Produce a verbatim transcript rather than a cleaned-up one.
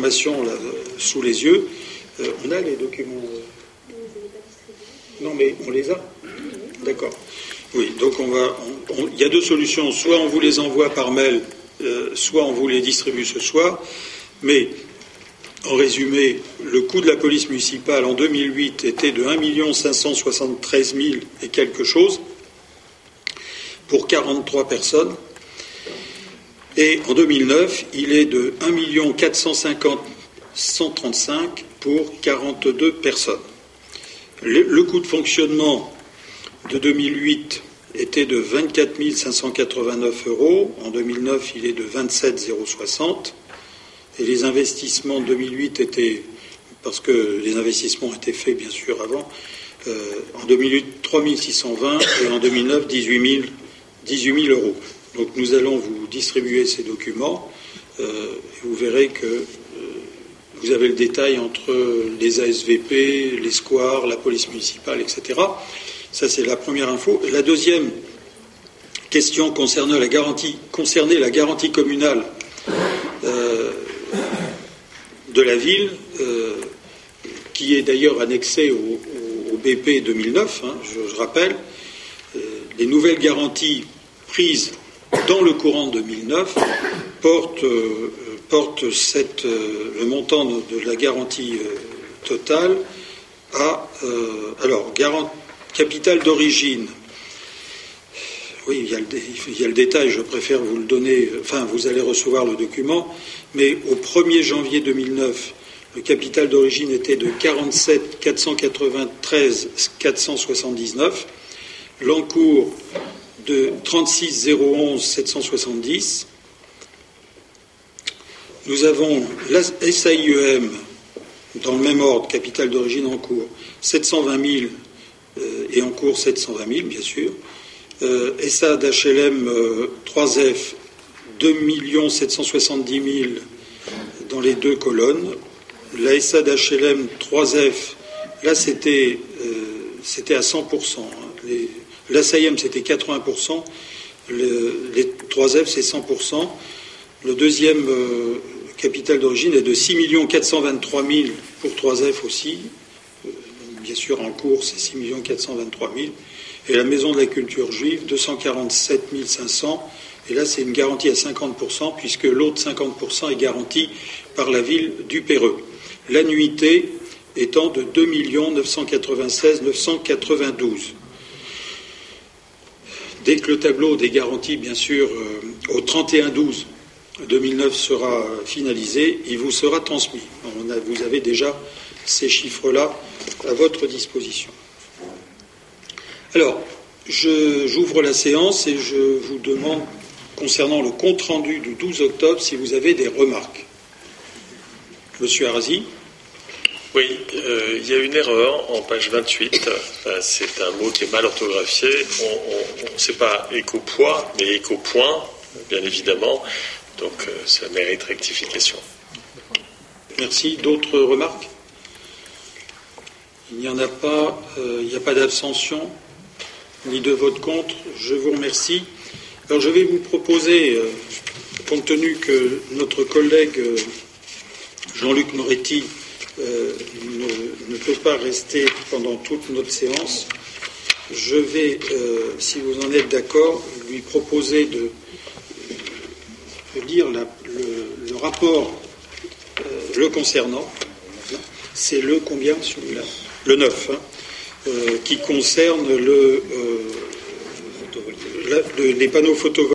informations là, sous les yeux. Euh, on a les documents. Non, mais on les a. D'accord. Oui, donc on va. On, on, il y a deux solutions. Soit on vous les envoie par mail, euh, soit on vous les distribue ce soir. Mais en résumé, le coût de la police municipale en deux mille huit était de un million cinq cent soixante-treize mille et quelque chose pour quarante-trois personnes. Et en deux mille neuf, il est de un million quatre cent cinquante mille cent trente-cinq pour quarante-deux personnes. Le, le coût de fonctionnement de deux mille huit était de vingt-quatre mille cinq cent quatre-vingt-neuf euros. En deux mille neuf, il est de vingt-sept mille soixante. Et les investissements de deux mille huit étaient, parce que les investissements étaient faits bien sûr avant, euh, en deux mille huit, trois mille six cent vingt et en deux mille neuf, dix-huit mille euros. Donc nous allons vous distribuer ces documents euh, et vous verrez que euh, vous avez le détail entre les A S V P, les squares, la police municipale, et cetera. Ça, c'est la première info. La deuxième question concernait la garantie, concernait la garantie communale euh, de la ville, euh, qui est d'ailleurs annexée au, au, au B P deux mille neuf, hein, je, je rappelle. Euh, les nouvelles garanties prises dans le courant deux mille neuf portent, euh, portent cette, euh, le montant de, de la garantie euh, totale à... Euh, alors, garant, capital d'origine. Oui, il y, a le, il y a le détail, je préfère vous le donner, enfin, vous allez recevoir le document, mais au premier janvier deux mille neuf, le capital d'origine était de quarante-sept millions quatre cent quatre-vingt-treize mille quatre cent soixante-dix-neuf, l'encours de trente-six mille onze sept cent soixante-dix. Nous avons la S A I E M, dans le même ordre, capital d'origine en cours, sept cent vingt mille, euh, et en cours sept cent vingt mille, bien sûr. Euh, S A d'H L M euh, trois F, deux millions sept cent soixante-dix mille dans les deux colonnes. La S A d'H L M trois F, là c'était, euh, c'était à cent pour cent. Hein. Les, l'A S A I M c'était quatre-vingts pour cent, le, les trois F c'est cent pour cent. Le deuxième euh, capital d'origine est de six millions quatre cent vingt-trois mille pour trois F aussi. Euh, bien sûr en cours c'est six millions quatre cent vingt-trois mille. Et la Maison de la Culture Juive, deux cent quarante-sept mille cinq cents. Et là, c'est une garantie à cinquante pour cent, puisque l'autre cinquante pour cent est garanti par la ville du Péreux. L'annuité étant de deux millions neuf cent quatre-vingt-seize mille neuf cent quatre-vingt-douze. Dès que le tableau des garanties, bien sûr, euh, au trente et un douze deux mille neuf sera finalisé, il vous sera transmis. On a, vous avez déjà ces chiffres-là à votre disposition. Alors, je, j'ouvre la séance et je vous demande, concernant le compte-rendu du douze octobre, si vous avez des remarques. Monsieur Arasi. Oui, euh, il y a une erreur en page vingt-huit. Enfin, c'est un mot qui est mal orthographié. On ne sait pas éco-poids, mais éco-point, bien évidemment. Donc, euh, ça mérite rectification. Merci. D'autres remarques? Il n'y en a pas. Euh, il n'y a pas d'abstention ni de vote contre. Je vous remercie. Alors je vais vous proposer, euh, compte tenu que notre collègue euh, Jean-Luc Moretti euh, ne, ne peut pas rester pendant toute notre séance, je vais, euh, si vous en êtes d'accord, lui proposer de, de lire la, le, le rapport euh, le concernant. C'est le combien celui-là? Le neuf, hein. Euh, qui concerne le, euh, la, le, les panneaux photovoltaïques.